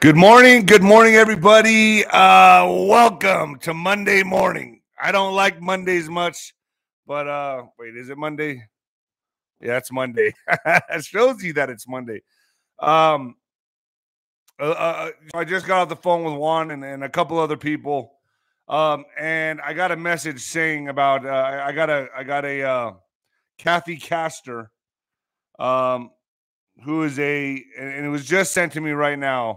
Good morning, everybody. Welcome to Monday morning. I don't like Mondays much, but wait, is it Monday? Yeah, it's Monday. It shows you that it's Monday. I just got off the phone with Juan and a couple other people, and I got a message saying about I got a Kathy Castor, who is and it was just sent to me right now.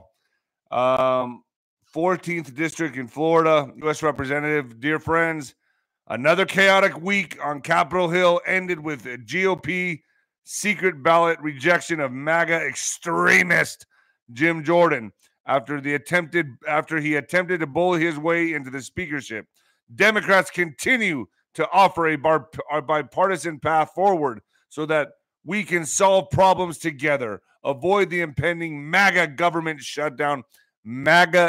14th District in Florida, U.S. Representative. Dear friends, another chaotic week on Capitol Hill ended with a GOP secret ballot rejection of MAGA extremist Jim Jordan after he attempted to bully his way into the speakership. Democrats continue to offer a bipartisan path forward so that we can solve problems together, avoid the impending MAGA government shutdown. They're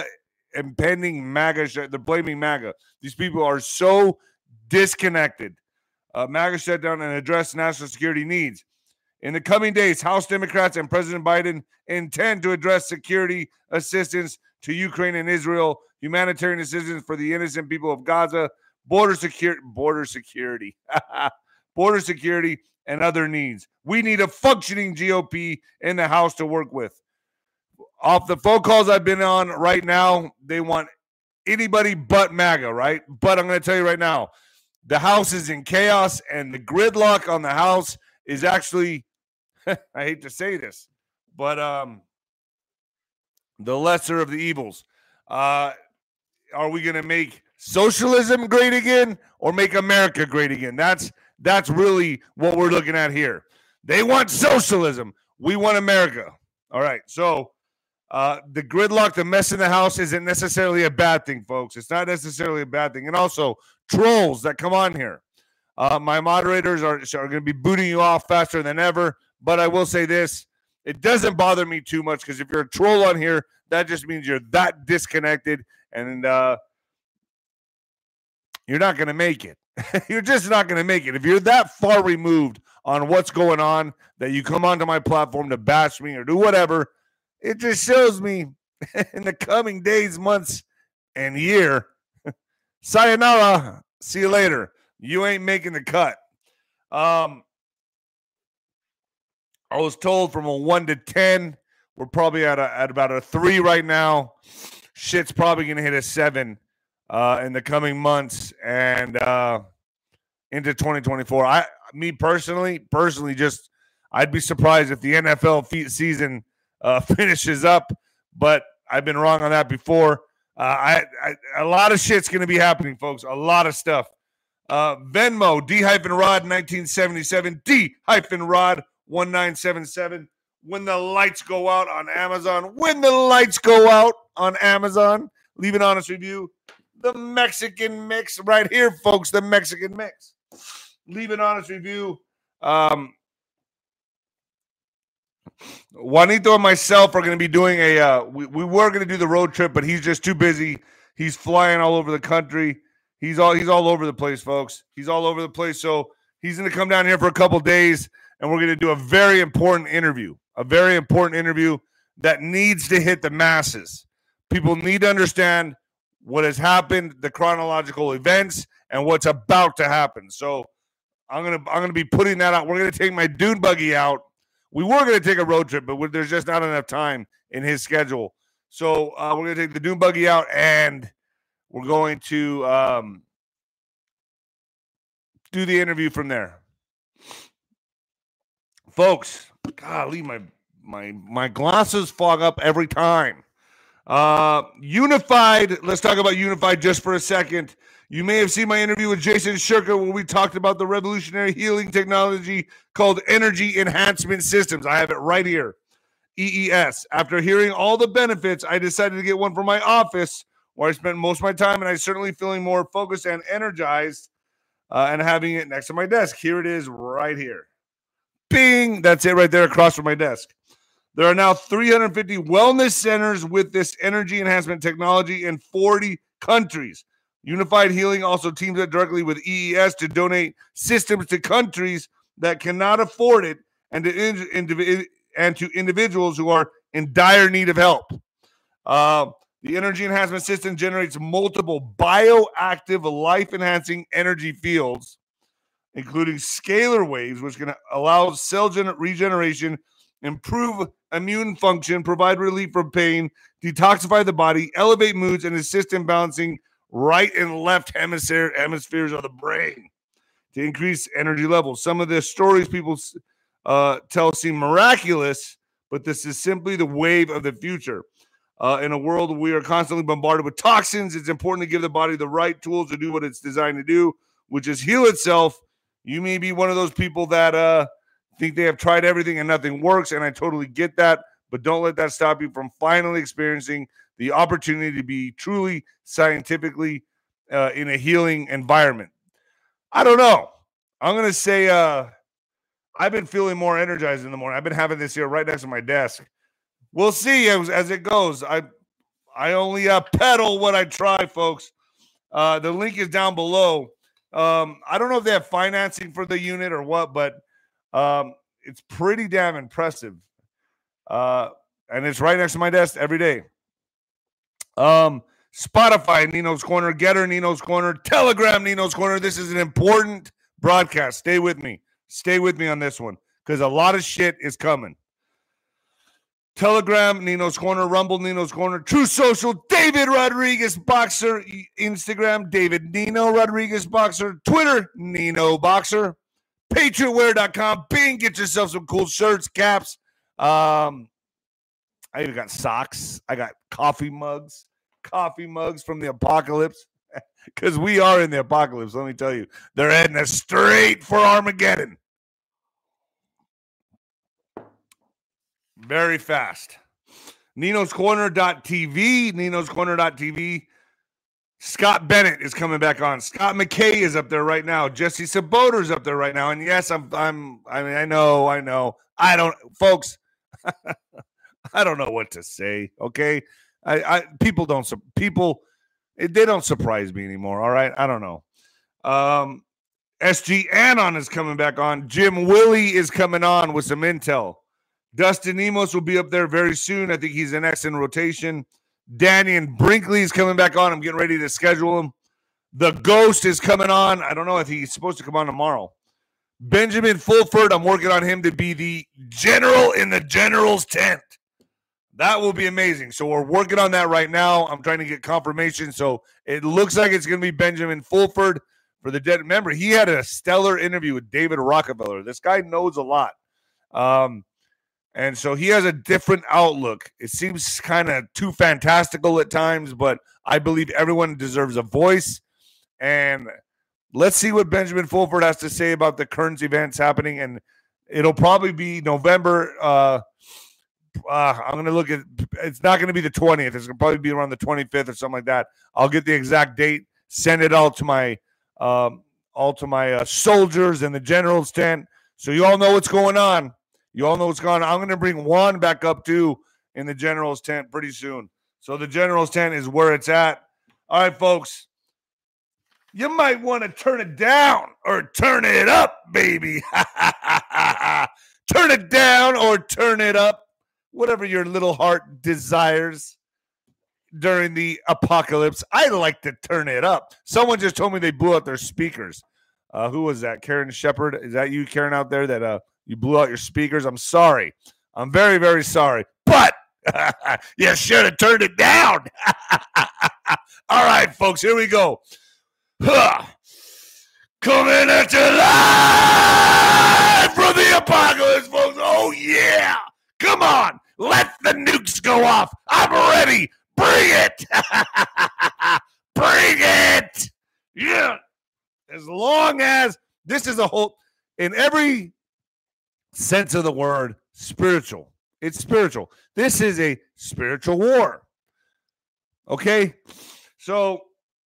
blaming MAGA. These people are so disconnected. MAGA shutdown and address national security needs. In the coming days, House Democrats and President Biden intend to address security assistance to Ukraine and Israel, humanitarian assistance for the innocent people of Gaza, border security, and other needs. We need a functioning GOP in the House to work with. Off the phone calls I've been on right now, they want anybody but MAGA, right? But I'm going to tell you right now, the House is in chaos, and the gridlock on the House is actually, I hate to say this, but the lesser of the evils. Are we going to make socialism great again or make America great again? That's really what we're looking at here. They want socialism. We want America. All right, so the gridlock, the mess in the House isn't necessarily a bad thing, folks. It's not necessarily a bad thing. And also, trolls that come on here. My moderators are going to be booting you off faster than ever. But I will say this. It doesn't bother me too much because if you're a troll on here, that just means you're that disconnected and you're not going to make it. You're just not going to make it. If you're that far removed on what's going on that you come onto my platform to bash me or do whatever, it just shows me in the coming days, months, and year, sayonara, see you later. You ain't making the cut. I was told from a 1 to 10, we're probably at about a 3 right now. Shit's probably going to hit a 7 in the coming months and into 2024. Me personally, just I'd be surprised if the NFL season finishes up, but I've been wrong on that before. A lot of shit's going to be happening, folks. A lot of stuff. Venmo, D-Rod 1977, D-Rod 1977. When the lights go out on Amazon. Leave an honest review. The Mexican Mix right here, folks. The Mexican Mix. Leave an honest review. Juanito and myself are going to be doing we were going to do the road trip, but he's just too busy. He's flying all over the country. He's all over the place, folks. He's all over the place. So he's going to come down here for a couple days, and we're going to do a very important interview that needs to hit the masses. People need to understand what has happened, the chronological events, and what's about to happen. So I'm gonna be putting that out. We're going to take my dune buggy out. We were going to take a road trip, but there's just not enough time in his schedule. So we're going to take the dune buggy out, and we're going to do the interview from there. Folks, golly, my glasses fog up every time. Unified, let's talk about Unified just for a second. You may have seen my interview with Jason Shurka where we talked about the revolutionary healing technology called Energy Enhancement Systems. I have it right here, EES. After hearing all the benefits, I decided to get one for my office where I spend most of my time, and I'm certainly feeling more focused and energized and having it next to my desk. Here it is right here. Bing! That's it right there across from my desk. There are now 350 wellness centers with this energy enhancement technology in 40 countries. Unified Healing also teams up directly with EES to donate systems to countries that cannot afford it and to individuals who are in dire need of help. The energy enhancement system generates multiple bioactive, life-enhancing energy fields, including scalar waves, which can allow cell regeneration, improve immune function, provide relief from pain, detoxify the body, elevate moods, and assist in balancing right and left hemispheres of the brain to increase energy levels. Some of the stories people tell seem miraculous, but this is simply the wave of the future. In a world where we are constantly bombarded with toxins, it's important to give the body the right tools to do what it's designed to do, which is heal itself. You may be one of those people that think they have tried everything and nothing works, and I totally get that, but don't let that stop you from finally experiencing the opportunity to be truly scientifically in a healing environment. I don't know. I'm going to say I've been feeling more energized in the morning. I've been having this here right next to my desk. We'll see as it goes. I only pedal what I try, folks. The link is down below. I don't know if they have financing for the unit or what, but it's pretty damn impressive. And it's right next to my desk every day. Spotify, Nino's Corner, Getter, Nino's Corner, Telegram, Nino's Corner. This is an important broadcast. Stay with me. Stay with me on this one because a lot of shit is coming. Telegram, Nino's Corner, Rumble, Nino's Corner, True Social, David Rodriguez Boxer, Instagram, David Nino Rodriguez Boxer, Twitter, Nino Boxer, PatriotWear.com, Bing, get yourself some cool shirts, caps. I even got socks. I got coffee mugs from the apocalypse because we are in the apocalypse. Let me tell you, they're heading us straight for Armageddon. Very fast. Nino'sCorner.tv. Nino'sCorner.tv. Scott Bennett is coming back on. Scott McKay is up there right now. Jesse Saboter's up there right now. And yes, I know. Folks, I don't know what to say. Okay. People don't surprise me anymore. All right. I don't know. SG Anon is coming back on. Jim Willie is coming on with some intel. Dustin Emos will be up there very soon. I think he's the next in rotation. Danny and Brinkley is coming back on. I'm getting ready to schedule him. The Ghost is coming on. I don't know if he's supposed to come on tomorrow. Benjamin Fulford, I'm working on him to be the general in the general's tent. That will be amazing. So we're working on that right now. I'm trying to get confirmation. So it looks like it's going to be Benjamin Fulford for the dead. Remember, he had a stellar interview with David Rockefeller. This guy knows a lot. And so he has a different outlook. It seems kind of too fantastical at times, but I believe everyone deserves a voice. And let's see what Benjamin Fulford has to say about the current events happening. And it'll probably be November. I'm going to look at it's not going to be the 20th. It's going to probably be around the 25th or something like that. I'll get the exact date, send it all to my soldiers in the general's tent. So you all know what's going on. You all know what's going on. I'm going to bring Juan back up, too, in the general's tent pretty soon. So the general's tent is where it's at. All right, folks. You might want to turn it down or turn it up, baby. Turn it down or turn it up. Whatever your little heart desires during the apocalypse. I like to turn it up. Someone just told me they blew out their speakers. Who was that? Karen Shepard? Is that you, Karen, out there that you blew out your speakers? I'm sorry. I'm very, very sorry. But you should have turned it down. All right, folks, here we go. Coming at you live from the apocalypse, folks. Oh, yeah. Come on. Let the nukes go off. I'm ready. Bring it. Bring it. Yeah. As long as this is a whole, in every sense of the word, spiritual. It's spiritual. This is a spiritual war. Okay? So,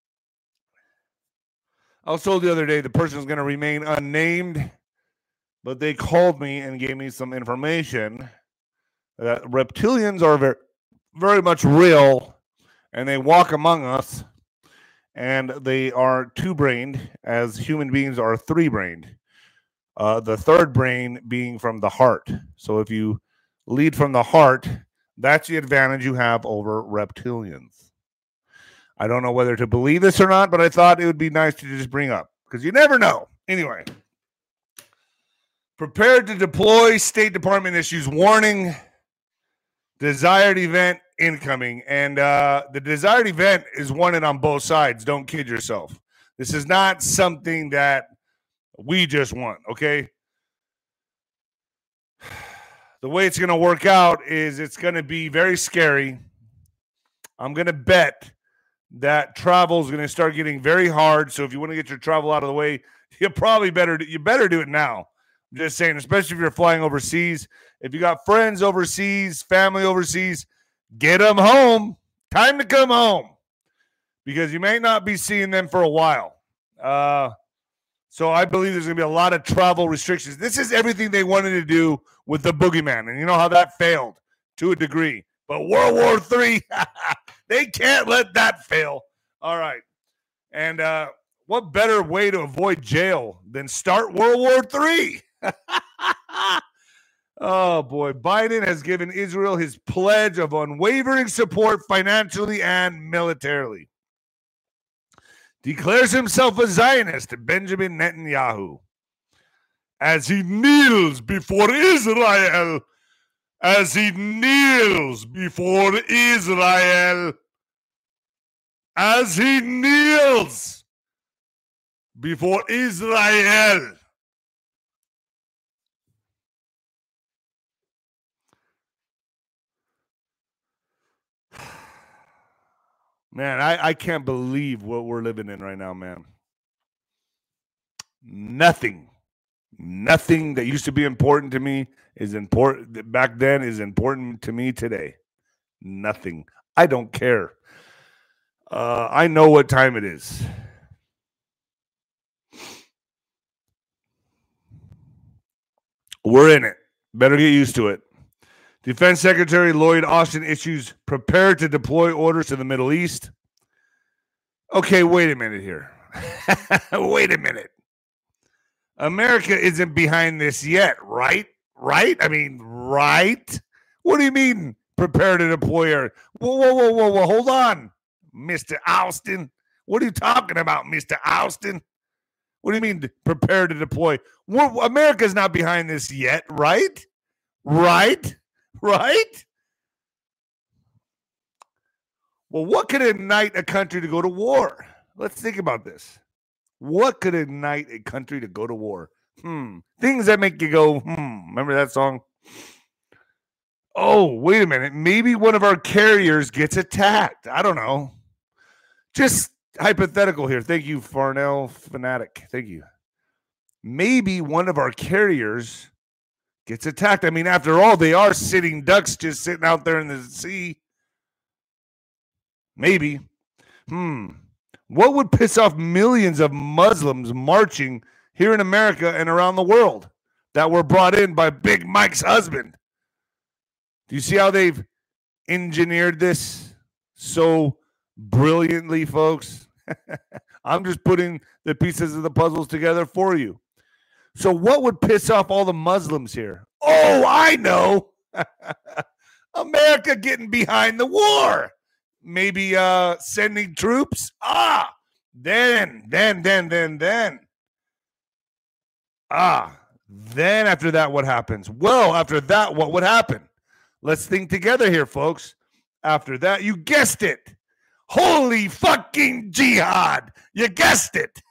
I was told the other day the person is going to remain unnamed, but they called me and gave me some information that reptilians are very, very much real, and they walk among us, and they are two-brained, as human beings are three-brained. The third brain being from the heart. So if you lead from the heart, That's the advantage you have over reptilians. I don't know whether to believe this or not, but I thought it would be nice to just bring up because you never know. Anyway, prepared to deploy. State Department issues warning. Desired event incoming. And the desired event is wanted on both sides. Don't kid yourself. This is not something that we just want, okay? The way it's going to work out is it's going to be very scary. I'm going to bet that travel is going to start getting very hard. So if you want to get your travel out of the way, you better do it now. I'm just saying, especially if you're flying overseas. If you got friends overseas, family overseas, get them home. Time to come home because you may not be seeing them for a while. So I believe there's going to be a lot of travel restrictions. This is everything they wanted to do with the boogeyman. And you know how that failed to a degree. But World War III, they can't let that fail. All right. And what better way to avoid jail than start World War III? Oh, boy. Biden has given Israel his pledge of unwavering support financially and militarily. Declares himself a Zionist, Benjamin Netanyahu, as he kneels before Israel. As he kneels before Israel. As he kneels before Israel. Man, I can't believe what we're living in right now, man. Nothing that used to be important to me is important back then is important to me today. Nothing. I don't care. I know what time it is. We're in it. Better get used to it. Defense Secretary Lloyd Austin issues prepared to deploy orders to the Middle East. Okay, wait a minute here. Wait a minute. America isn't behind this yet, right? Right? I mean, right? What do you mean prepare to deploy? Whoa. Hold on, Mr. Austin. What are you talking about, Mr. Austin? What do you mean prepare to deploy? America's not behind this yet, right? Right? Well, what could ignite a country to go to war? Let's think about this. What could ignite a country to go to war? Things that make you go, Remember that song? Oh, wait a minute. Maybe one of our carriers gets attacked. I don't know. Just hypothetical here. Thank you, Farnell Fanatic. Thank you. Maybe one of our carriers gets attacked. I mean, after all, they are sitting ducks just sitting out there in the sea. Maybe. What would piss off millions of Muslims marching here in America and around the world that were brought in by Big Mike's husband? Do you see how they've engineered this so brilliantly, folks? I'm just putting the pieces of the puzzles together for you. So what would piss off all the Muslims here? Oh, I know. America getting behind the war. Maybe sending troops. Then after that, what happens? Well, after that, what would happen? Let's think together here, folks. After that, you guessed it. Holy fucking jihad. You guessed it.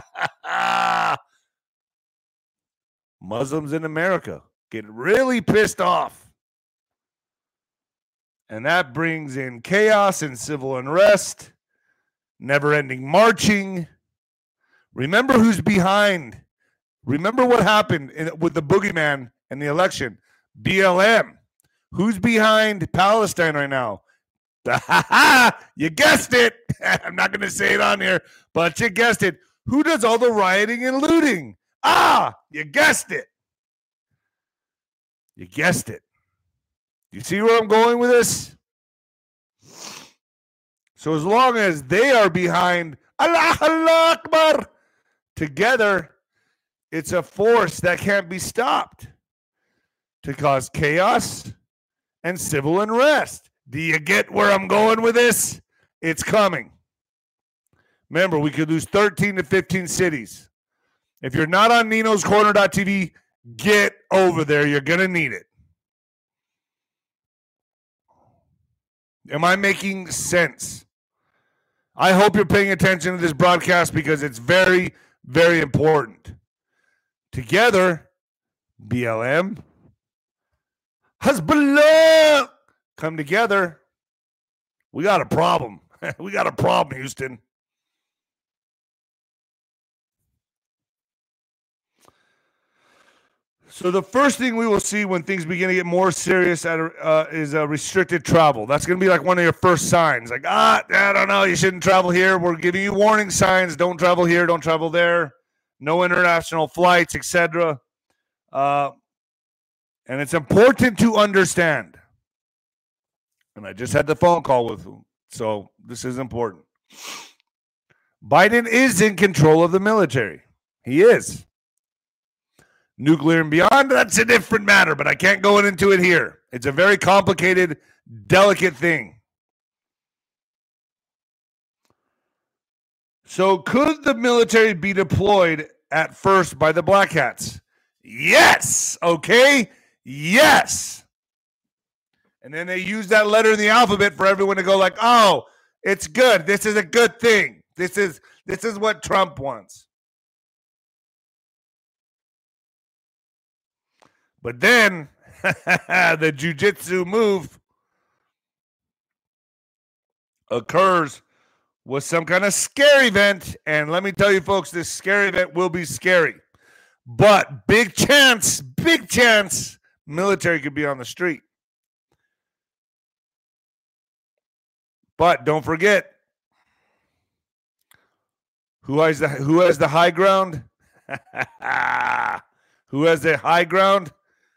Muslims in America get really pissed off. And that brings in chaos and civil unrest, never-ending marching. Remember who's behind. Remember what happened with the boogeyman in the election. BLM. Who's behind Palestine right now? You guessed it. I'm not going to say it on here, but you guessed it. Who does all the rioting and looting? You guessed it. You guessed it. You see where I'm going with this? So as long as they are behind Allah Akbar together, it's a force that can't be stopped to cause chaos and civil unrest. Do you get where I'm going with this? It's coming. Remember, we could lose 13 to 15 cities. If you're not on ninoscorner.tv, get over there. You're going to need it. Am I making sense? I hope you're paying attention to this broadcast because it's very, very important. Together, BLM, Hezbollah, come together. We got a problem. We got a problem, Houston. So the first thing we will see when things begin to get more serious is restricted travel. That's going to be like one of your first signs. Like, I don't know, you shouldn't travel here. We're giving you warning signs. Don't travel here. Don't travel there. No international flights, etc. And it's important to understand. And I just had the phone call with him, so this is important. Biden is in control of the military. He is. Nuclear and beyond, that's a different matter, but I can't go into it here. It's a very complicated, delicate thing. So could the military be deployed at first by the Black Hats? Yes. Okay. Yes. And then they use that letter in the alphabet for everyone to go like, oh, it's good. This is a good thing. This is what Trump wants. But then the jujitsu move occurs with some kind of scary event. And let me tell you, folks, this scary event will be scary. But big chance, military could be on the street. But don't forget, who has the high ground? Who has the high ground?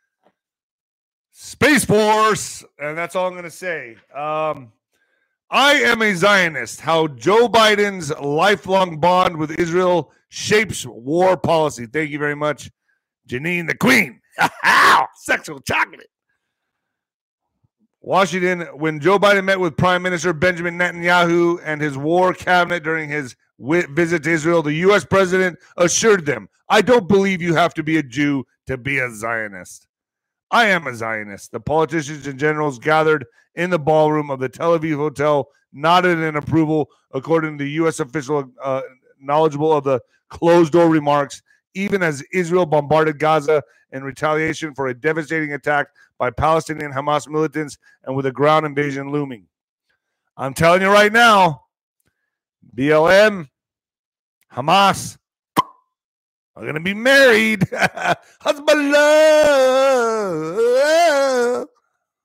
Space Force. And that's all I'm going to say. I am a Zionist. How Joe Biden's lifelong bond with Israel shapes war policy. Thank you very much, Janine the Queen. Sexual chocolate. Washington, when Joe Biden met with Prime Minister Benjamin Netanyahu and his war cabinet during his visit to Israel, the U.S. president assured them, I don't believe you have to be a Jew to be a Zionist. I am a Zionist. The politicians and generals gathered in the ballroom of the Tel Aviv hotel nodded in approval, according to the U.S. official knowledgeable of the closed-door remarks, even as Israel bombarded Gaza in retaliation for a devastating attack by Palestinian Hamas militants and with a ground invasion looming. I'm telling you right now, BLM, Hamas are going to be married. Hezbollah.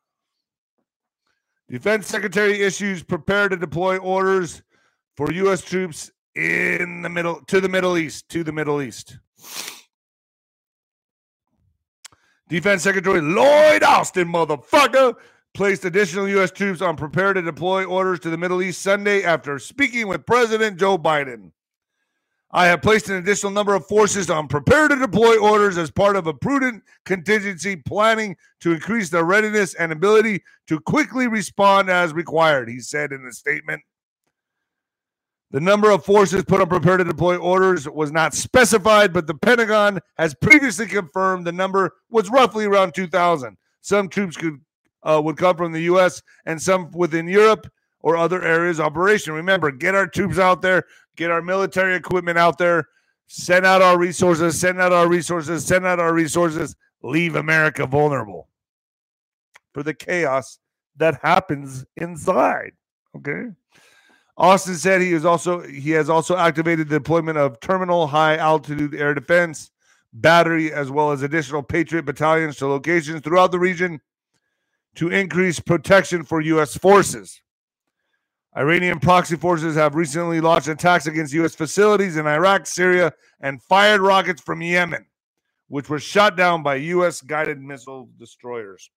Defense Secretary issues prepare to deploy orders for U.S. troops in the Middle East. Defense Secretary Lloyd Austin, motherfucker, placed additional U.S. troops on prepare to deploy orders to the Middle East Sunday after speaking with President Joe Biden. I have placed an additional number of forces on prepare to deploy orders as part of a prudent contingency planning to increase their readiness and ability to quickly respond as required, he said in a statement. The number of forces put on prepare to deploy orders was not specified, but the Pentagon has previously confirmed the number was roughly around 2,000. Some troops would come from the U.S. and some within Europe or other areas of operation. Remember, get our troops out there, get our military equipment out there, send out our resources, leave America vulnerable for the chaos that happens inside. Okay. Austin said he has also activated the deployment of terminal high altitude air defense battery as well as additional Patriot battalions to locations throughout the region to increase protection for U.S. forces. Iranian proxy forces have recently launched attacks against U.S. facilities in Iraq, Syria, and fired rockets from Yemen, which were shot down by U.S. guided missile destroyers.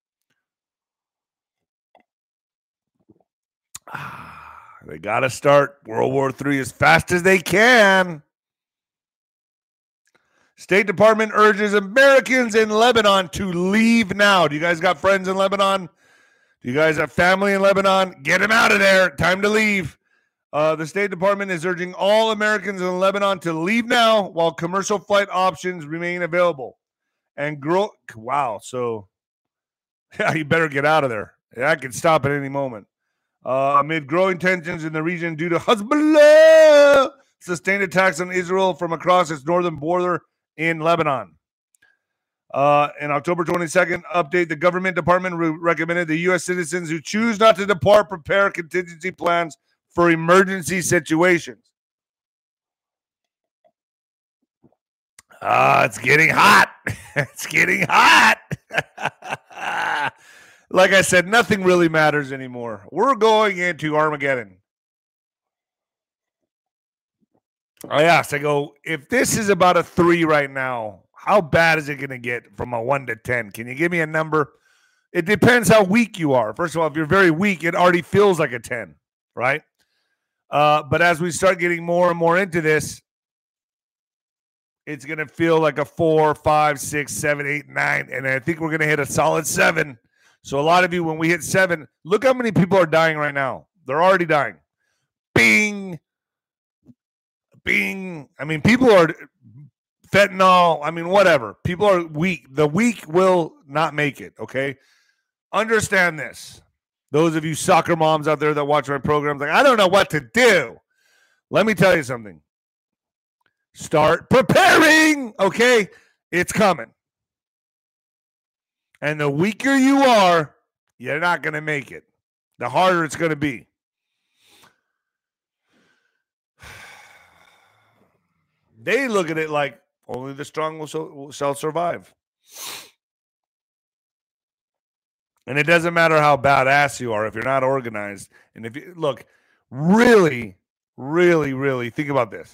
They got to start World War III as fast as they can. State Department urges Americans in Lebanon to leave now. Do you guys got friends in Lebanon? Do you guys have family in Lebanon? Get them out of there. Time to leave. The State Department is urging all Americans in Lebanon to leave now while commercial flight options remain available. And wow, so yeah, you better get out of there. That could stop at any moment. Amid growing tensions in the region due to Hezbollah sustained attacks on Israel from across its northern border in Lebanon. In October 22nd update, the government department recommended the U.S. citizens who choose not to depart prepare contingency plans for emergency situations. It's getting hot. It's getting hot. Like I said, nothing really matters anymore. We're going into Armageddon. I asked, I go, if this is about a 3 right now, how bad is it going to get from a 1 to 10? Can you give me a number? It depends how weak you are. First of all, if you're very weak, it already feels like a 10, right? But as we start getting more and more into this, it's going to feel like a 4, 5, 6, 7, 8, 9. And I think we're going to hit a solid 7. So a lot of you, when we hit 7, look how many people are dying right now. They're already dying. Bing. Bing. I mean, people are fentanyl. I mean, whatever. People are weak. The weak will not make it, okay? Understand this. Those of you soccer moms out there that watch my programs, like, I don't know what to do. Let me tell you something. Start preparing, okay? It's coming. And the weaker you are, you're not going to make it. The harder it's going to be. They look at it like only the strong shall survive. And it doesn't matter how badass you are if you're not organized. And if you look, really, really, really think about this.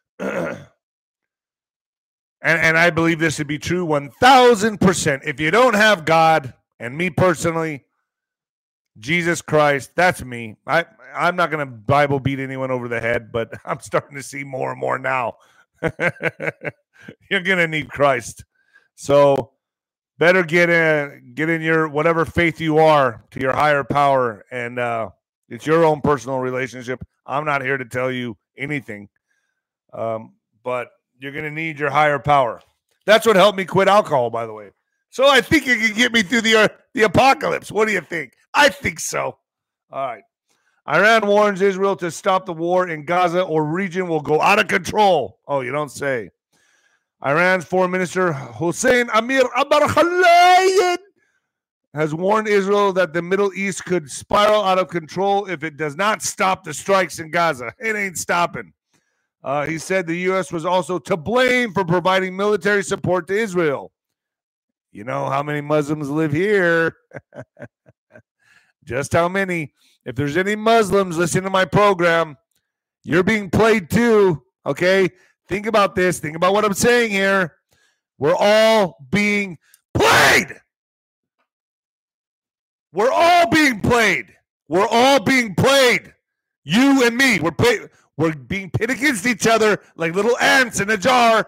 And I believe this to be true 1,000%. If you don't have God, and me personally, Jesus Christ, that's me. I'm not going to Bible beat anyone over the head, but I'm starting to see more and more now. You're going to need Christ. So better get in your whatever faith you are to your higher power, and it's your own personal relationship. I'm not here to tell you anything, but you're going to need your higher power. That's what helped me quit alcohol, by the way. So I think it can get me through the apocalypse. What do you think? I think so. All right. Iran warns Israel to stop the war in Gaza or region will go out of control. Oh, you don't say. Iran's Foreign Minister Hossein Amir Abdullah has warned Israel that the Middle East could spiral out of control if it does not stop the strikes in Gaza. It ain't stopping. He said the U.S. was also to blame for providing military support to Israel. You know how many Muslims live here? Just how many? If there's any Muslims listening to my program, you're being played too, okay? Think about this. Think about what I'm saying here. We're all being played. We're all being played. We're all being played. You and me. We're being pit against each other like little ants in a jar.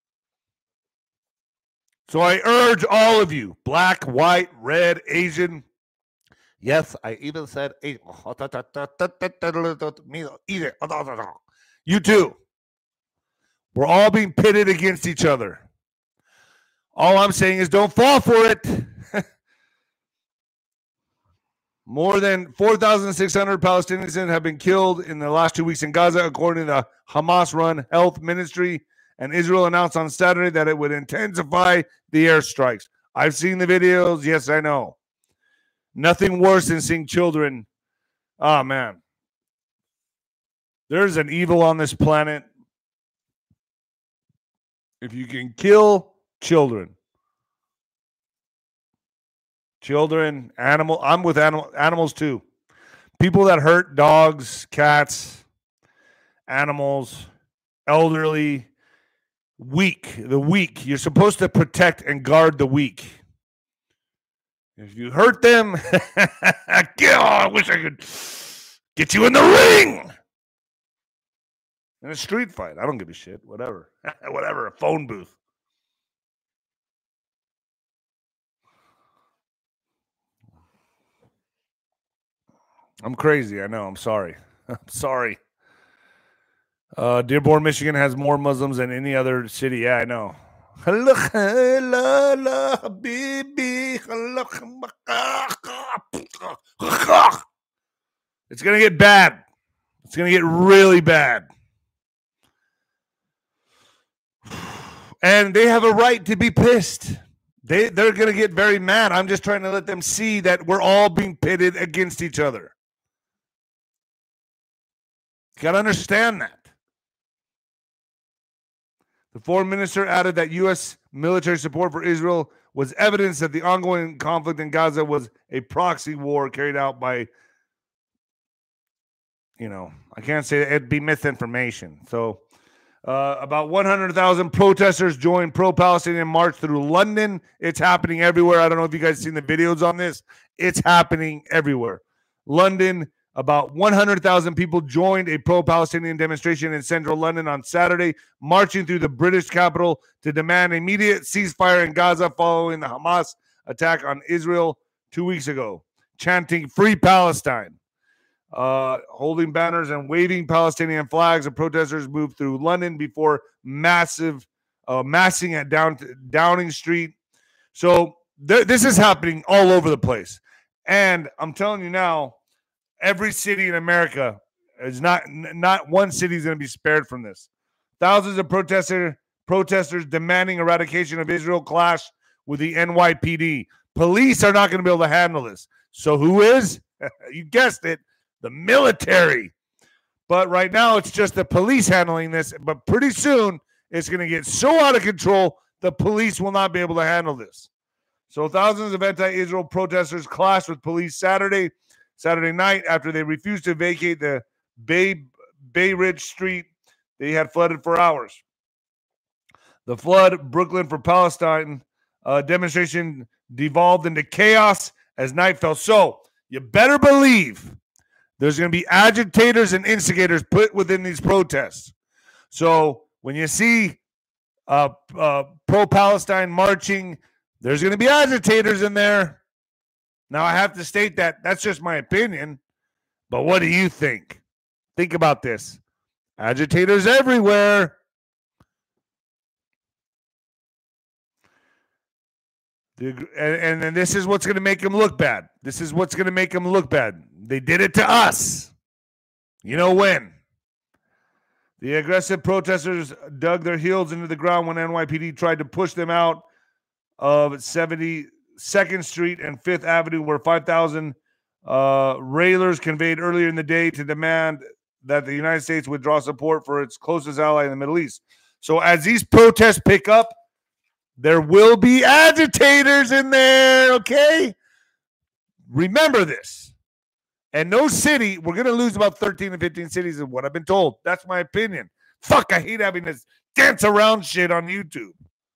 So I urge all of you, black, white, red, Asian. Yes, I even said Asian. You too. We're all being pitted against each other. All I'm saying is don't fall for it. More than 4,600 Palestinians have been killed in the last 2 weeks in Gaza, according to the Hamas-run health ministry. And Israel announced on Saturday that it would intensify the airstrikes. I've seen the videos. Yes, I know. Nothing worse than seeing children. Oh, man. There's an evil on this planet. If you can kill children, I'm with animals too. People that hurt dogs, cats, animals, elderly, the weak. You're supposed to protect and guard the weak. If you hurt them, I wish I could get you in the ring. In a street fight. I don't give a shit. Whatever. Whatever. A phone booth. I'm crazy. I know. I'm sorry. I'm sorry. Dearborn, Michigan has more Muslims than any other city. Yeah, I know. It's going to get bad. It's going to get really bad. And they have a right to be pissed. They're going to get very mad. I'm just trying to let them see that we're all being pitted against each other. You got to understand that. The foreign minister added that U.S. military support for Israel was evidence that the ongoing conflict in Gaza was a proxy war carried out by, I can't say it'd be misinformation. So about 100,000 protesters joined pro-Palestinian march through London. It's happening everywhere. I don't know if you guys seen the videos on this. It's happening everywhere. London, about 100,000 people joined a pro-Palestinian demonstration in central London on Saturday, marching through the British capital to demand immediate ceasefire in Gaza following the Hamas attack on Israel 2 weeks ago, chanting "Free Palestine." Holding banners and waving Palestinian flags, the protesters moved through London before massing at Downing Street. So this is happening all over the place. And I'm telling you now, every city in America is not one city is going to be spared from this. Thousands of protesters demanding eradication of Israel clash with the NYPD. Police are not going to be able to handle this. So who is? You guessed it. The military. But right now, it's just the police handling this. But pretty soon, it's going to get so out of control, the police will not be able to handle this. So thousands of anti-Israel protesters clashed with police Saturday night after they refused to vacate the Bay Ridge Street they had flooded for hours. The flood, Brooklyn for Palestine demonstration devolved into chaos as night fell. So you better believe there's going to be agitators and instigators put within these protests. So when you see pro-Palestine marching, there's going to be agitators in there. Now, I have to state that that's just my opinion, but what do you think? Think about this. Agitators everywhere. And this is what's going to make them look bad. This is what's going to make them look bad. They did it to us. You know when? The aggressive protesters dug their heels into the ground when NYPD tried to push them out of 72nd Street and 5th Avenue, where 5,000 railers conveyed earlier in the day to demand that the United States withdraw support for its closest ally in the Middle East. So as these protests pick up, there will be agitators in there, okay? Remember this. And no city, we're going to lose about 13 to 15 cities is what I've been told. That's my opinion. Fuck, I hate having this dance around shit on YouTube.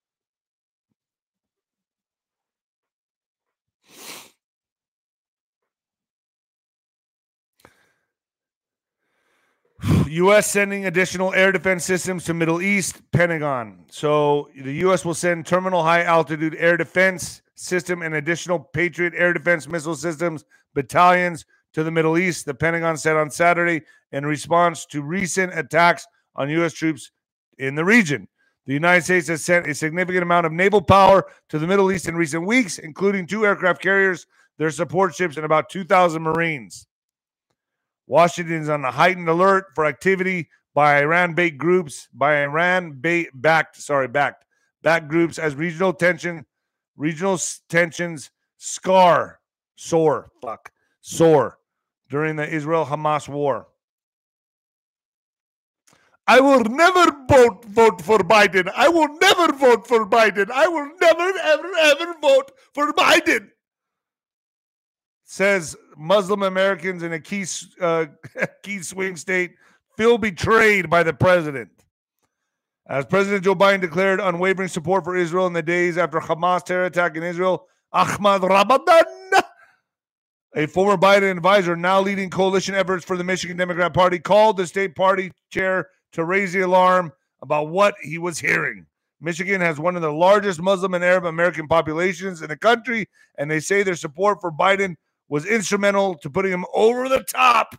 U.S. sending additional air defense systems to Middle East, Pentagon. So the U.S. will send terminal high-altitude air defense system and additional Patriot air defense missile systems battalions to the Middle East, the Pentagon said on Saturday in response to recent attacks on U.S. troops in the region. The United States has sent a significant amount of naval power to the Middle East in recent weeks, including 2 aircraft carriers, their support ships, and about 2,000 Marines. Washington is on a heightened alert for activity by Iran-backed groups, backed groups as regional tensions soar during the Israel-Hamas war. I will never vote for Biden. I will never vote for Biden. I will never, ever vote for Biden, says Muslim Americans in a key swing state feel betrayed by the president. As President Joe Biden declared unwavering support for Israel in the days after Hamas terror attack in Israel, Ahmad Ramadan, a former Biden advisor now leading coalition efforts for the Michigan Democrat Party, called the state party chair to raise the alarm about what he was hearing. Michigan has one of the largest Muslim and Arab American populations in the country, and they say their support for Biden was instrumental to putting him over the top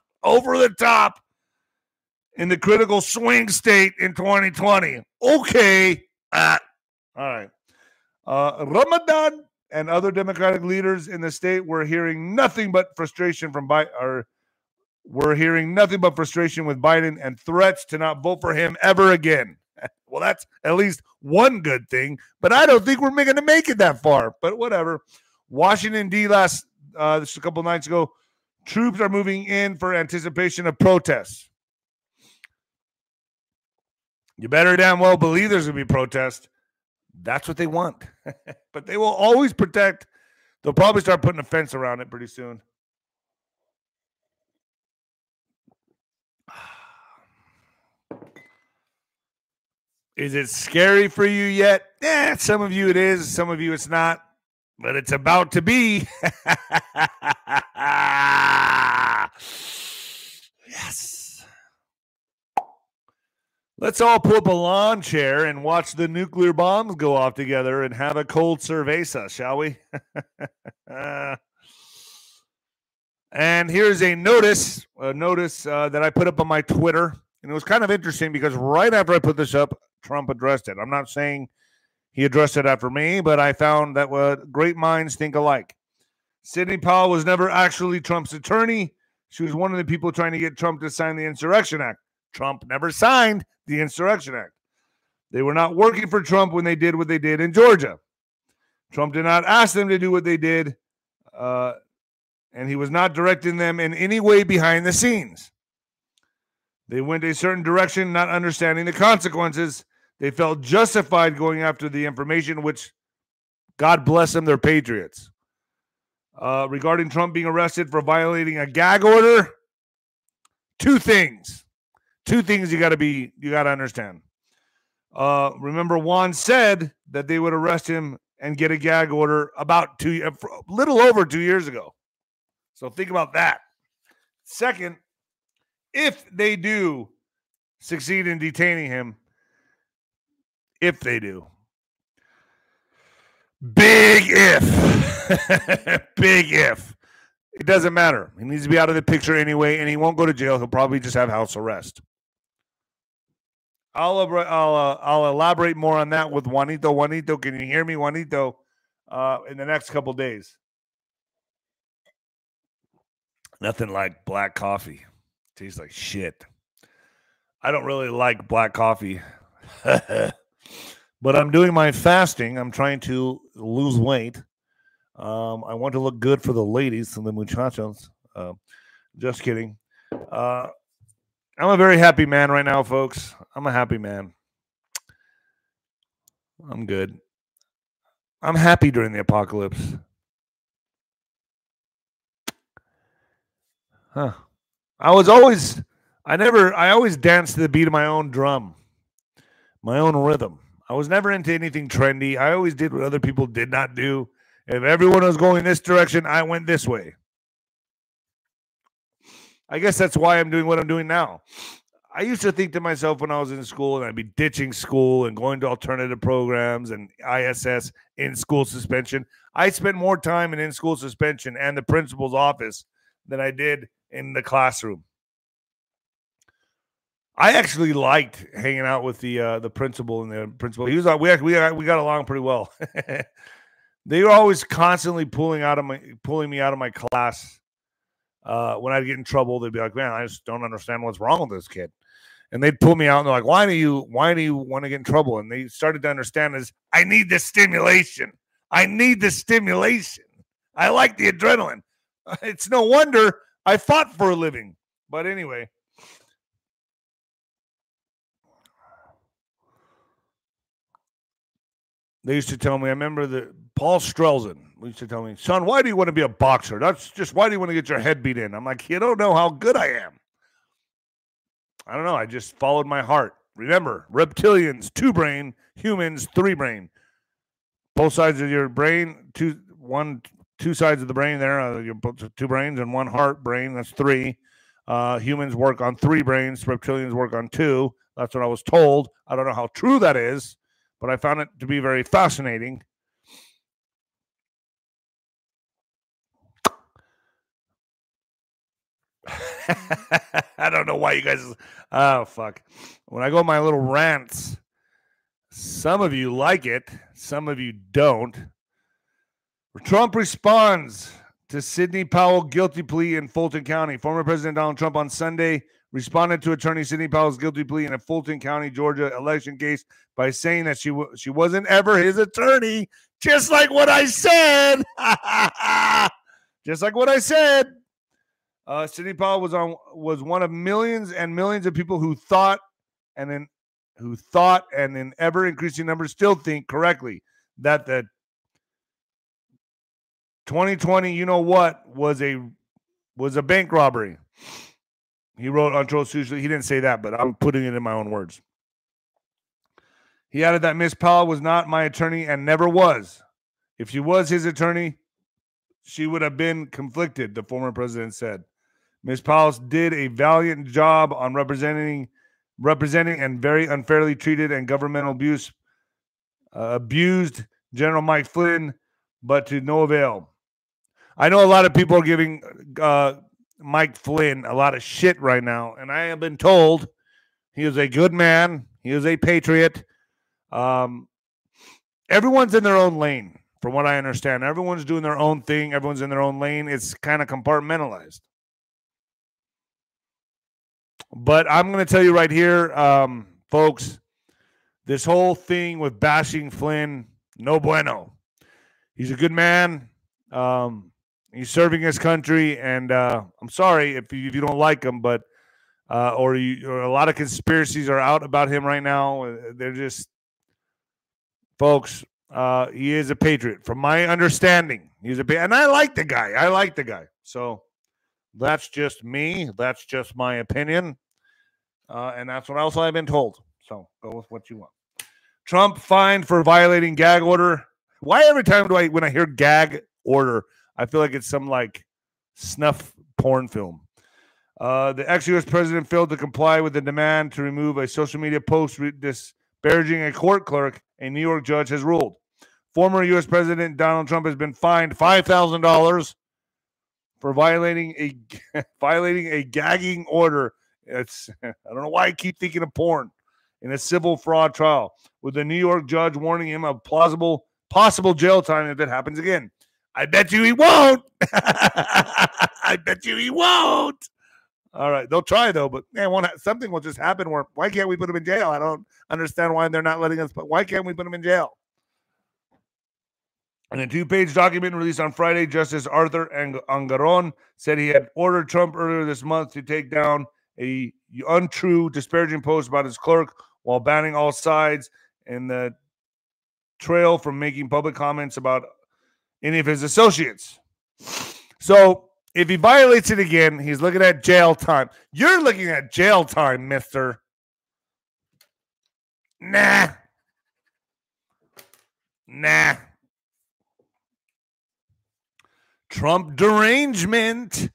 in the critical swing state in 2020. Okay. All right. Ramadan and other Democratic leaders in the state were hearing nothing but frustration from Biden. We're hearing nothing but frustration with Biden and threats to not vote for him ever again. Well, that's at least one good thing, but I don't think we're going to make it that far. But whatever. Washington, D. This a couple nights ago, troops are moving in for anticipation of protests. You better damn well believe there's going to be protests. That's what they want. But they will always protect. They'll probably start putting a fence around it pretty soon. Is it scary for you yet? Some of you it is. Some of you it's not. But it's about to be. Yes. Let's all pull up a lawn chair and watch the nuclear bombs go off together and have a cold cerveza, shall we? And here's a notice that I put up on my Twitter. And it was kind of interesting because right after I put this up, Trump addressed it. I'm not saying he addressed it after me, but I found that great minds think alike. Sidney Powell was never actually Trump's attorney. She was one of the people trying to get Trump to sign the Insurrection Act. Trump never signed the Insurrection Act. They were not working for Trump when they did what they did in Georgia. Trump did not ask them to do what they did, and he was not directing them in any way behind the scenes. They went a certain direction, not understanding the consequences. They felt justified going after the information, which, God bless them, they're patriots. Regarding Trump being arrested for violating a gag order, two things you got to understand. Remember, Juan said that they would arrest him and get a gag order about a little over 2 years ago. So think about that. Second, if they do succeed in detaining him, if they do, big if, big if, it doesn't matter. He needs to be out of the picture anyway, and he won't go to jail. He'll probably just have house arrest. I'll elaborate more on that with Juanito. Juanito, can you hear me, Juanito? In the next couple days. Nothing like black coffee. Tastes like shit. I don't really like black coffee. But I'm doing my fasting. I'm trying to lose weight. I want to look good for the ladies and the muchachos. Just kidding. I'm a very happy man right now, folks. I'm a happy man. I'm good. I'm happy during the apocalypse. Huh. I always danced to the beat of my own drum, my own rhythm. I was never into anything trendy. I always did what other people did not do. If everyone was going this direction, I went this way. I guess that's why I'm doing what I'm doing now. I used to think to myself when I was in school, and I'd be ditching school and going to alternative programs and ISS, in-school suspension. I spent more time in in-school suspension and the principal's office than I did in the classroom. I actually liked hanging out with the principal and the principal. He was we got along pretty well. They were always constantly pulling me out of my class. When I'd get in trouble, they'd be like, "Man, I just don't understand what's wrong with this kid." And they'd pull me out and they're like, "Why do you want to get in trouble?" And they started to understand is I need the stimulation. I need the stimulation. I like the adrenaline. It's no wonder I fought for a living. But anyway. They used to tell me, I remember that Paul Strelzin used to tell me, "Son, why do you want to be a boxer? That's just, why do you want to get your head beat in?" I'm like, you don't know how good I am. I don't know. I just followed my heart. Remember, reptilians, 2 brain, humans, 3 brain. Both sides of your brain, two sides of the brain there, your 2 brains and 1 heart brain, that's 3. Humans work on 3 brains, reptilians work on 2. That's what I was told. I don't know how true that is, but I found it to be very fascinating. I don't know why you guys. Oh, fuck. When I go on my little rants, some of you like it, some of you don't. Trump responds to Sidney Powell guilty plea in Fulton County. Former President Donald Trump on Sunday responded to attorney Sidney Powell's guilty plea in a Fulton County, Georgia election case by saying that she wasn't ever his attorney, just like what I said. Just like what I said. Sidney Powell was one of millions and millions of people who thought and in ever increasing numbers still think correctly that the 2020, you know what, was a bank robbery. He wrote on Truth Social. He didn't say that, but I'm putting it in my own words. He added that Miss Powell was not my attorney and never was. If she was his attorney, she would have been conflicted, the former president said. Ms. Powell did a valiant job on representing and very unfairly treated and governmental abused General Mike Flynn, but to no avail. I know a lot of people are giving Mike Flynn a lot of shit right now, and I have been told he is a good man. He is a patriot. Everyone's in their own lane, from what I understand. Everyone's doing their own thing. Everyone's in their own lane. It's kind of compartmentalized. But I'm going to tell you right here, folks, this whole thing with bashing Flynn, no bueno. He's a good man. He's serving his country, and I'm sorry if you don't like him, but or a lot of conspiracies are out about him right now. They're just, folks. He is a patriot, from my understanding. He's and I like the guy. So that's just me. That's just my opinion, and that's what else I've been told. So go with what you want. Trump fined for violating gag order. Why every time when I hear gag order, I feel like it's some like snuff porn film. The ex-U.S. president failed to comply with the demand to remove a social media post disparaging a court clerk, a New York judge has ruled. Former U.S. President Donald Trump has been fined $5,000 for violating a gagging order. I don't know why I keep thinking of porn. In a civil fraud trial, with the New York judge warning him of possible jail time if it happens again. I bet you he won't. I bet you he won't. All right, they'll try though, but man, something will just happen. Why can't we put him in jail? I don't understand why they're not letting us. But why can't we put him in jail? In a 2-page document released on Friday, Justice Arthur Angaron said he had ordered Trump earlier this month to take down a untrue, disparaging post about his clerk while banning all sides in the trail from making public comments about any of his associates. So if he violates it again, he's looking at jail time. You're looking at jail time, mister. Nah. Trump derangement.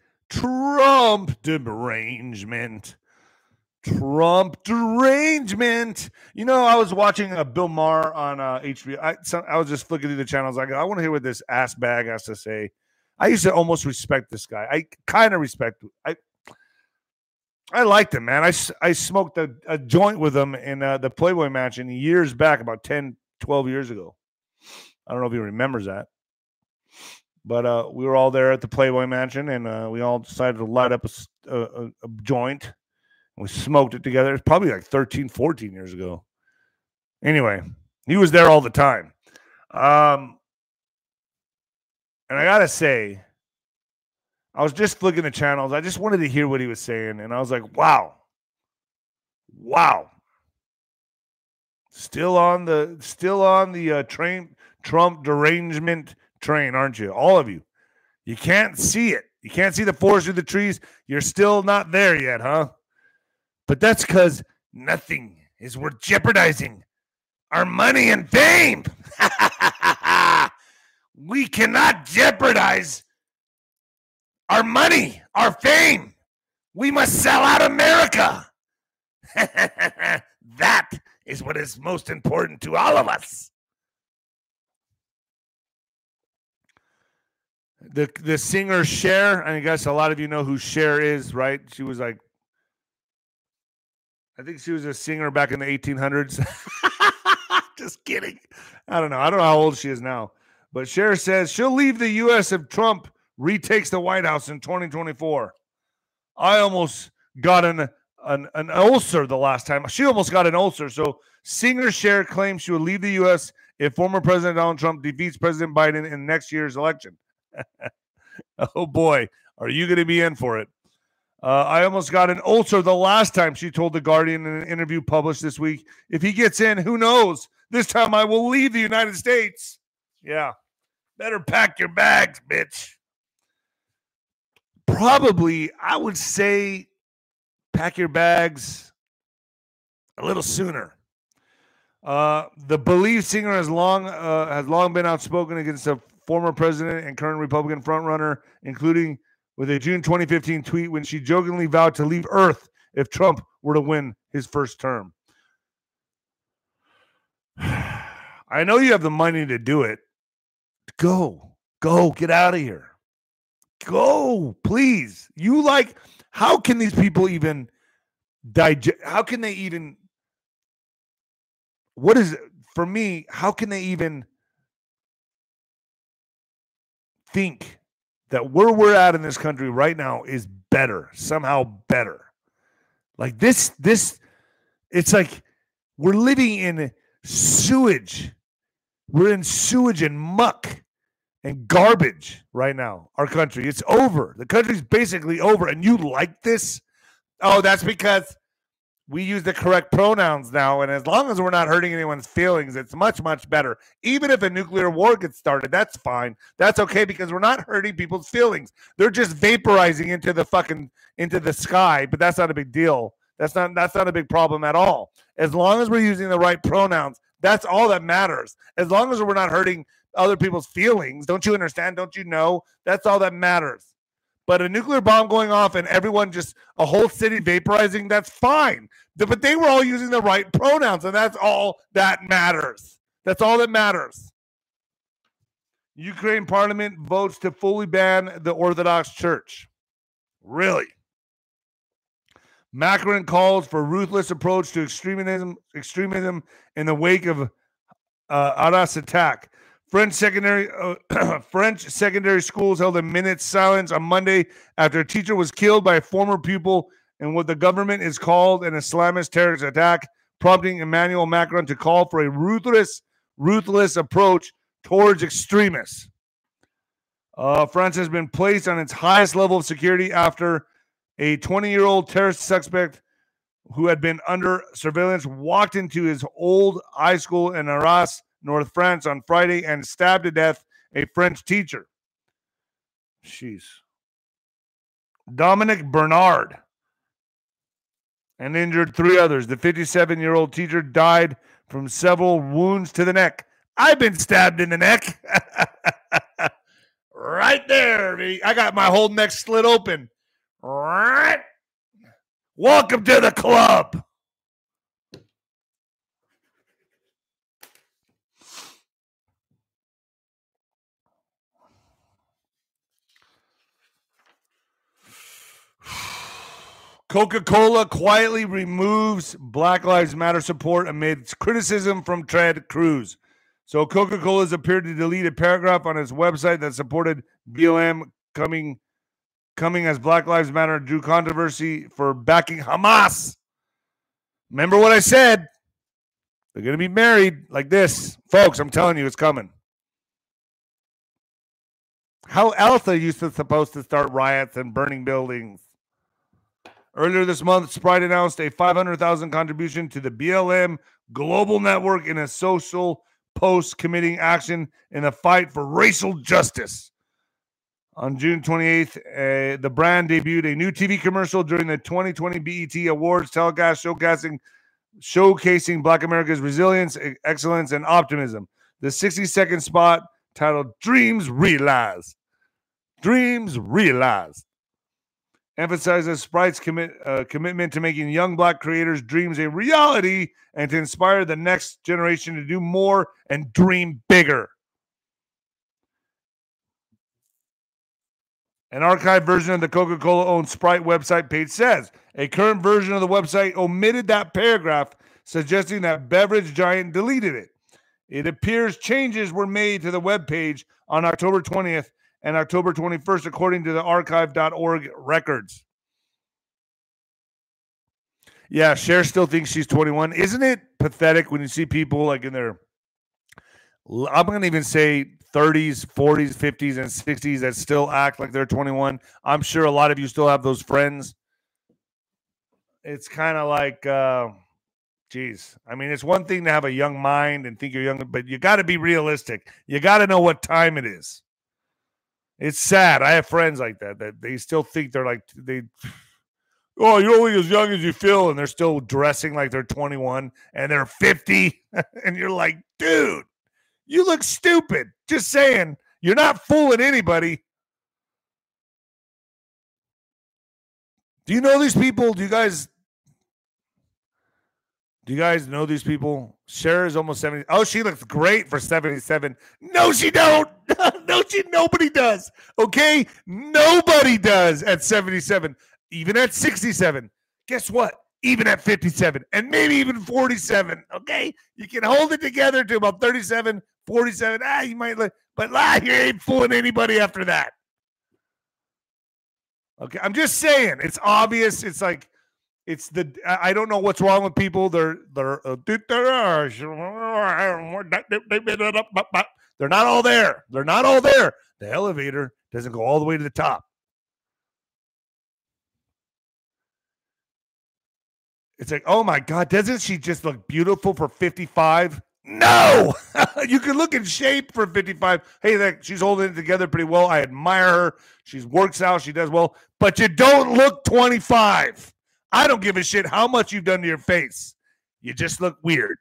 You know, I was watching Bill Maher on HBO. I was just flicking through the channels. I want to hear what this ass bag has to say. I used to almost respect this guy. I kind of respect. I liked him, man. I smoked a joint with him in the Playboy Mansion years back, about 10, 12 years ago. I don't know if he remembers that. But we were all there at the Playboy Mansion, and we all decided to light up a joint. We smoked it together. It's probably like 13, 14 years ago. Anyway, he was there all the time. And I got to say, I was just flicking the channels. I just wanted to hear what he was saying. And I was like, wow. Still on the train, Trump derangement train, aren't you? All of you. You can't see it. You can't see the forest through the trees. You're still not there yet, huh? But that's because nothing is worth jeopardizing our money and fame. We cannot jeopardize our money, our fame. We must sell out America. That is what is most important to all of us. The singer Cher, I guess a lot of you know who Cher is, right? She was like, I think she was a singer back in the 1800s. Just kidding. I don't know how old she is now. But Cher says she'll leave the U.S. if Trump retakes the White House in 2024. I almost got an ulcer the last time. She almost got an ulcer. So singer Cher claims she will leave the U.S. if former President Donald Trump defeats President Biden in next year's election. Oh, boy. Are you going to be in for it? I almost got an ulcer the last time, she told The Guardian in an interview published this week. If he gets in, who knows? This time I will leave the United States. Yeah. Better pack your bags, bitch. Probably, I would say, pack your bags a little sooner. The Believe singer has long been outspoken against the former president and current Republican frontrunner, including with a June 2015 tweet when she jokingly vowed to leave Earth if Trump were to win his first term. I know you have the money to do it. Go, get out of here. Go, please. How can these people even digest? How can they even, what is it for me? How can they even think that where we're at in this country right now is better, somehow better? Like this, it's like we're living in sewage. We're in sewage and muck and garbage right now. Our country, it's over. The country's basically over. And you like this? Oh, that's because we use the correct pronouns now. And as long as we're not hurting anyone's feelings, it's much, much better. Even if a nuclear war gets started, that's fine. That's okay because we're not hurting people's feelings. They're just vaporizing into the sky, but that's not a big deal. That's not a big problem at all. As long as we're using the right pronouns, that's all that matters. As long as we're not hurting other people's feelings, don't you understand? Don't you know? That's all that matters. But a nuclear bomb going off and everyone a whole city vaporizing, that's fine. But they were all using the right pronouns, and that's all that matters. That's all that matters. Ukraine parliament votes to fully ban the Orthodox Church. Really? Macron calls for ruthless approach to extremism in the wake of Arras attack. French secondary schools held a minute's silence on Monday after a teacher was killed by a former pupil in what the government is called an Islamist terrorist attack, prompting Emmanuel Macron to call for a ruthless approach towards extremists. France has been placed on its highest level of security after a 20-year-old terrorist suspect who had been under surveillance walked into his old high school in Arras, North France on Friday and stabbed to death a French teacher. Jeez. Dominic Bernard and injured 3 others. The 57-year-old teacher died from several wounds to the neck. I've been stabbed in the neck. Right there. I got my whole neck slit open. Right. Welcome to the club. Coca-Cola quietly removes Black Lives Matter support amid criticism from Ted Cruz. So Coca-Cola has appeared to delete a paragraph on its website that supported BLM coming as Black Lives Matter drew controversy for backing Hamas. Remember what I said? They're going to be married like this. Folks, I'm telling you, it's coming. How else are you supposed to start riots and burning buildings? Earlier this month, Sprite announced a $500,000 contribution to the BLM Global Network in a social post committing action in the fight for racial justice. On June 28th, the brand debuted a new TV commercial during the 2020 BET Awards telecast showcasing Black America's resilience, excellence, and optimism. The 60-second spot titled Dreams Realized. Dreams Realized emphasizes Sprite's commitment to making young Black creators' dreams a reality and to inspire the next generation to do more and dream bigger. An archived version of the Coca-Cola owned Sprite website page says a current version of the website omitted that paragraph, suggesting that beverage giant deleted it. It appears changes were made to the webpage on October 20th and October 21st, according to the archive.org records. Yeah, Cher still thinks she's 21. Isn't it pathetic when you see people like in their, I'm going to even say 30s, 40s, 50s, and 60s that still act like they're 21? I'm sure a lot of you still have those friends. It's kind of like, geez. I mean, it's one thing to have a young mind and think you're young, but you got to be realistic. You got to know what time it is. It's sad. I have friends like that they still think they're like, oh, you're only as young as you feel, and they're still dressing like they're 21 and they're 50. And you're like, dude, you look stupid. Just saying, you're not fooling anybody. Do you know these people? Do you guys know these people? Cher is almost 70. Oh, she looks great for 77. No, she don't. Nobody does. Okay? Nobody does at 77. Even at 67. Guess what? Even at 57. And maybe even 47. Okay? You can hold it together to about 37, 47. You might look, but you ain't fooling anybody after that. Okay? I'm just saying. It's obvious. It's like, I don't know what's wrong with people. They're not all there. They're not all there. The elevator doesn't go all the way to the top. It's like, oh my God, doesn't she just look beautiful for 55? No, you can look in shape for 55. Hey, she's holding it together pretty well. I admire her. She works out. She does well, but you don't look 25. I don't give a shit how much you've done to your face. You just look weird.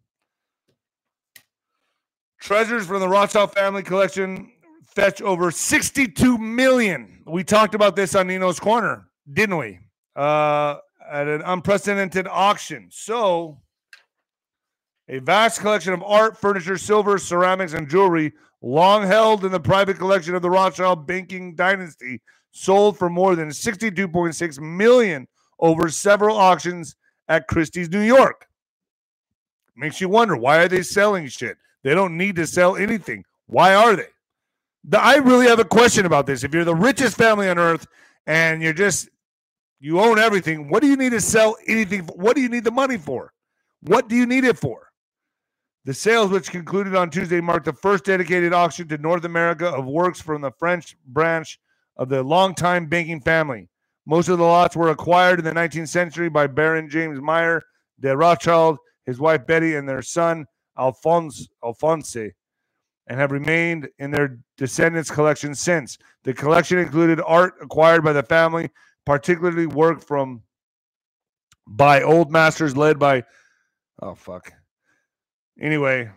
Treasures from the Rothschild family collection fetch over $62 million. We talked about this on Nino's Corner, didn't we? At an unprecedented auction. So, a vast collection of art, furniture, silver, ceramics, and jewelry, long held in the private collection of the Rothschild banking dynasty, sold for more than $62.6 million over several auctions at Christie's, New York. Makes you wonder, why are they selling shit? They don't need to sell anything. Why are they? I really have a question about this. If you're the richest family on earth and you own everything, what do you need to sell anything for? What do you need the money for? What do you need it for? The sales, which concluded on Tuesday, marked the first dedicated auction to North America of works from the French branch of the longtime banking family. Most of the lots were acquired in the 19th century by Baron James Meyer de Rothschild, his wife Betty, and their son Alphonse, and have remained in their descendants' collection since. The collection included art acquired by the family, particularly work by old masters led by, Anyway,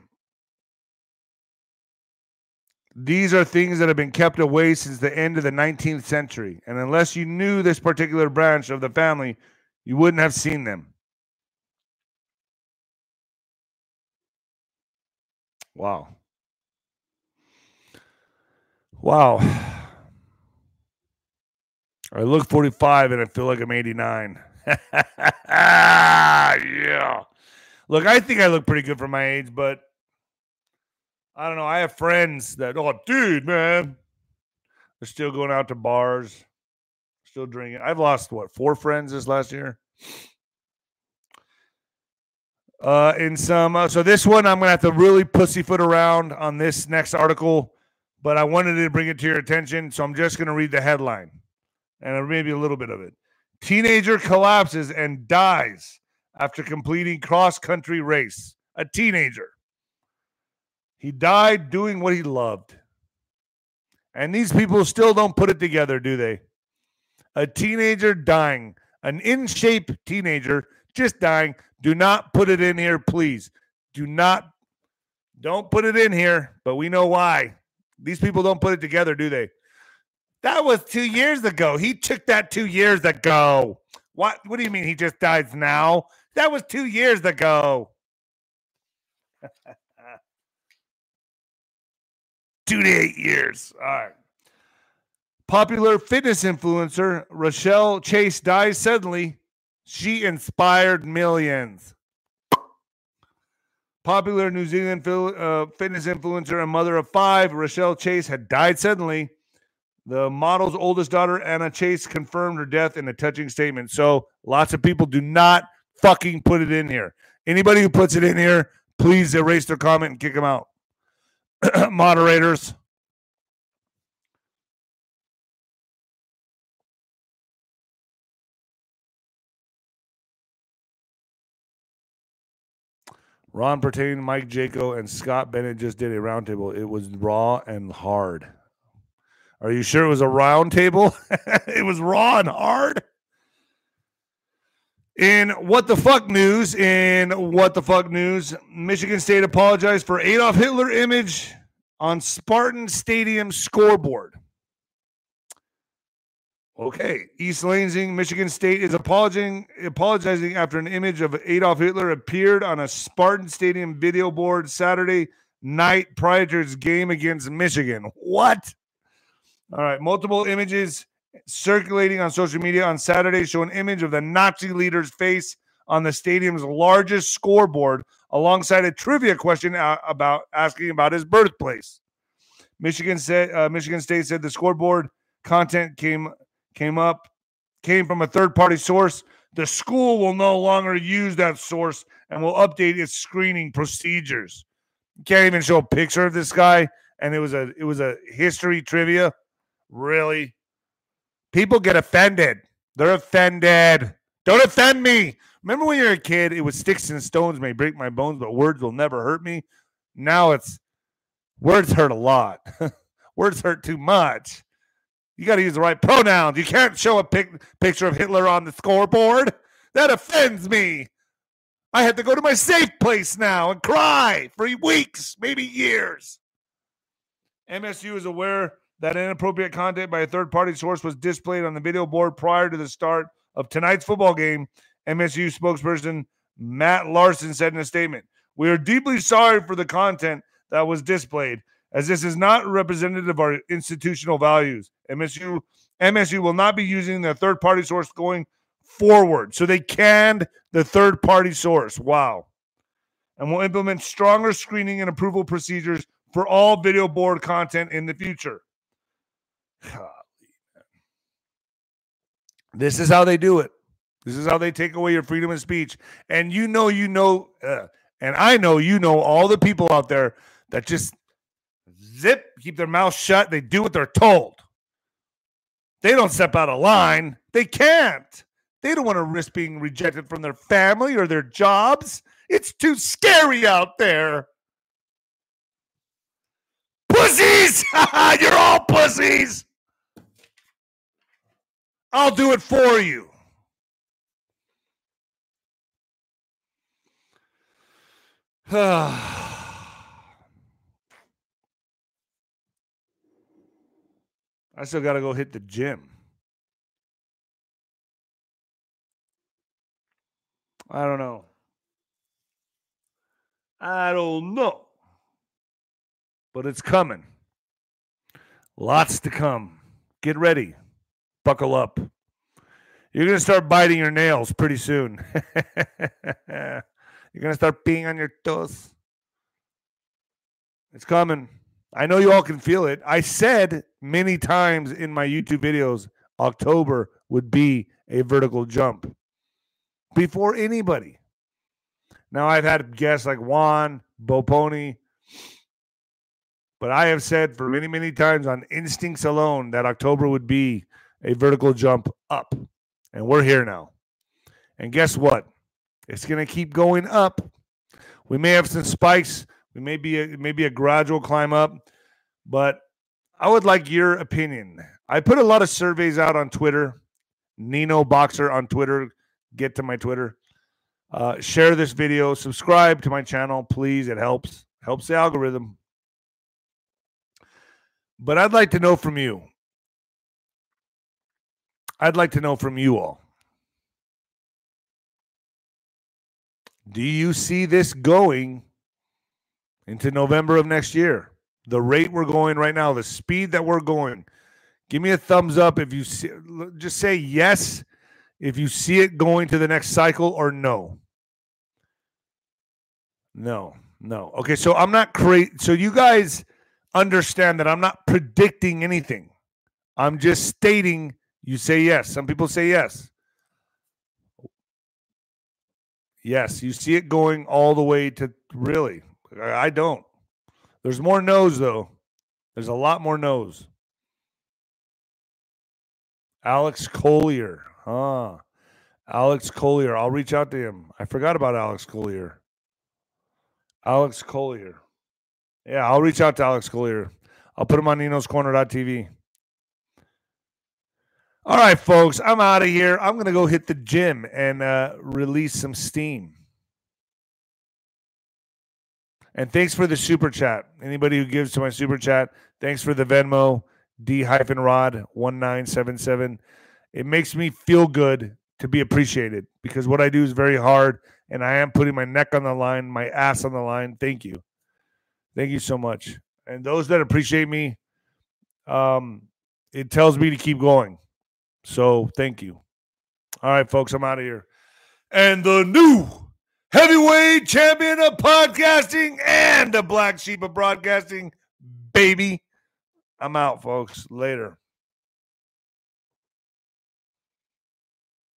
these are things that have been kept away since the end of the 19th century. And unless you knew this particular branch of the family, you wouldn't have seen them. Wow. I look 45 and I feel like I'm 89. Yeah. Look, I think I look pretty good for my age, but I don't know. I have friends that, dude, man, they're still going out to bars, still drinking. I've lost, 4 friends this last year? So this one, I'm going to have to really pussyfoot around on this next article, but I wanted to bring it to your attention, so I'm just going to read the headline and maybe a little bit of it. Teenager collapses and dies after completing cross-country race. A teenager. He died doing what he loved. And these people still don't put it together, do they? A teenager dying. An in-shape teenager just dying. Do not put it in here, please. Don't put it in here, but we know why. These people don't put it together, do they? That was 2 years ago. He took that 2 years ago. What do you mean he just dies now? That was 2 years ago. 2 to 8 years. All right. Popular fitness influencer Rochelle Chase dies suddenly. She inspired millions. Popular New Zealand fitness influencer and mother of 5, Rochelle Chase, had died suddenly. The model's oldest daughter, Anna Chase, confirmed her death in a touching statement. So lots of people do not fucking put it in here. Anybody who puts it in here, please erase their comment and kick them out. Moderators. Ron Pertain, Mike Jaco, and Scott Bennett just did a roundtable. It was raw and hard. Are you sure it was a round table? It was raw and hard. In what the fuck news, Michigan State apologized for Adolf Hitler image on Spartan Stadium scoreboard. Okay, East Lansing, Michigan State is apologizing after an image of Adolf Hitler appeared on a Spartan Stadium video board Saturday night prior to its game against Michigan. What? All right, multiple images circulating on social media on Saturday show an image of the Nazi leader's face on the stadium's largest scoreboard alongside a trivia question asking about his birthplace. Michigan State said the scoreboard content came from a third-party source. The school will no longer use that source and will update its screening procedures. You can't even show a picture of this guy, and it was a history trivia. Really? People get offended. They're offended. Don't offend me. Remember when you were a kid, it was sticks and stones may break my bones, but words will never hurt me. Now it's words hurt a lot. Words hurt too much. You got to use the right pronouns. You can't show a picture of Hitler on the scoreboard. That offends me. I had to go to my safe place now and cry for weeks, maybe years. MSU is aware that inappropriate content by a third-party source was displayed on the video board prior to the start of tonight's football game. MSU spokesperson Matt Larson said in a statement, "We are deeply sorry for the content that was displayed, as this is not representative of our institutional values. MSU will not be using the third-party source going forward." So they canned the third-party source. Wow. And will implement stronger screening and approval procedures for all video board content in the future. This is how they do it. This is how they take away your freedom of speech. And and I know all the people out there that just keep their mouth shut. They do what they're told. They don't step out of line. They can't. They don't want to risk being rejected from their family or their jobs. It's too scary out there. Pussies! You're all pussies! I'll do it for you. I still got to go hit the gym. I don't know. But it's coming. Lots to come. Get ready. Buckle up. You're going to start biting your nails pretty soon. You're going to start peeing on your toes. It's coming. I know you all can feel it. I said many times in my YouTube videos, October would be a vertical jump before anybody. Now, I've had guests like Juan, Bo Pony, but I have said for many, many times on instincts alone that October would be a vertical jump up. And we're here now. And guess what? It's going to keep going up. We may have some spikes. We may be a gradual climb up. But I would like your opinion. I put a lot of surveys out on Twitter. Nino Boxer on Twitter. Get to my Twitter. Share this video. Subscribe to my channel, please. It helps. Helps the algorithm. But I'd like to know from you. I'd like to know from you all. Do you see this going into November of next year? The rate we're going right now, the speed that we're going. Give me a thumbs up if you see. Just say yes if you see it going to the next cycle, or no. No. Okay, so I'm not crazy. So you guys understand that I'm not predicting anything. I'm just stating you say yes. Some people say yes. Yes, you see it going all the way to really. I don't. There's more no's, though. There's a lot more no's. Alex Collier. Alex Collier. I'll reach out to him. I forgot about Alex Collier. Alex Collier. Yeah, I'll reach out to Alex Collier. I'll put him on ninoscorner.tv. All right, folks, I'm out of here. I'm going to go hit the gym and release some steam. And thanks for the super chat. Anybody who gives to my super chat, thanks for the Venmo, D-Rod1977. It makes me feel good to be appreciated because what I do is very hard, and I am putting my neck on the line, my ass on the line. Thank you. Thank you so much. And those that appreciate me, it tells me to keep going. So thank you. All right, folks, I'm out of here. And the new heavyweight champion of podcasting and the black sheep of broadcasting, baby. I'm out, folks. Later.